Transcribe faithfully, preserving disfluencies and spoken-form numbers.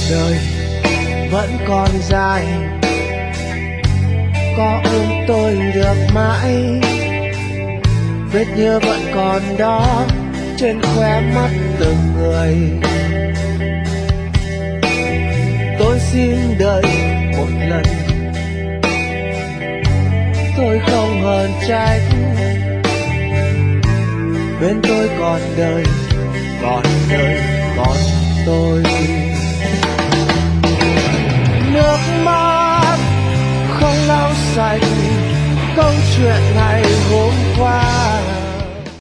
đời vẫn còn dài, có ôm tôi được mãi, vết nhớ vẫn còn đó trên khóe mắt từng người. Tôi xin đợi một lần, tôi không hờn trách, bên tôi còn đời, còn đời, còn tôi. Nước mắt không lau sạch câu chuyện ngày